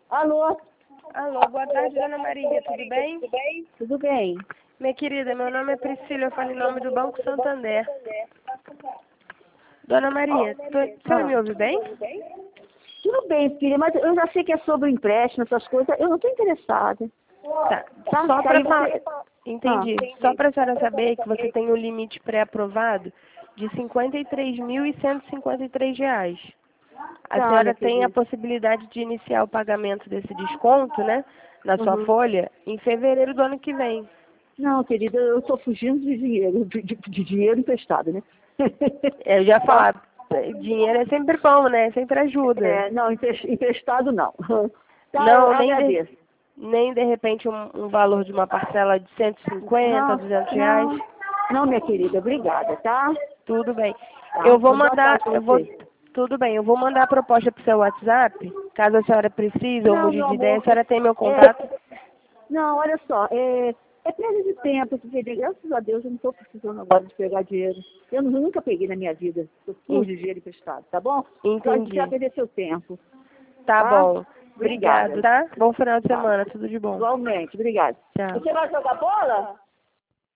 Alô? Alô, boa tarde, Dona Maria, tudo bem? Tudo bem? Minha querida, meu nome é Priscila, eu falo em nome do Banco Santander. Dona Maria, a senhora me ouve bem? Tudo bem, filha, mas eu já sei que é sobre empréstimo, essas coisas. Eu não estou interessada. Tá, Tá? só Daí para você... Entendi. Só para a senhora saber que você tem um limite pré-aprovado de R$ 53.153. A Tá, senhora minha tem a querida. possibilidade de iniciar o pagamento desse desconto, né, na sua Uhum. folha, em fevereiro do ano que vem. Não, querida, eu estou fugindo de dinheiro, de dinheiro emprestado, né? Eu já ia Tá? falar, dinheiro é sempre bom, né? Sempre ajuda. Não, emprestado não. Tá, eu Não, agradeço. nem de repente um valor de uma parcela de 150, Não, R$ 200. não, não, minha querida, obrigada, tá? Tudo bem. Tá, Eu vou uma boa mandar, tarde pra você. tudo bem, eu vou mandar a proposta pro seu WhatsApp, caso a senhora precise ou Não, mude meu de ideia, a amor, senhora tem meu contato. não, olha só, é perda de tempo, porque graças a Deus eu não estou precisando agora de pegar dinheiro. Eu nunca peguei na minha vida, eu En- fujo de dinheiro emprestado, tá bom? Só que você vai Entendi. perder seu tempo, Tá tá? bom. Obrigado, Obrigada. tá? Bom final de Tá. semana, tudo de bom. Igualmente, obrigada. Tchau. Você vai jogar bola?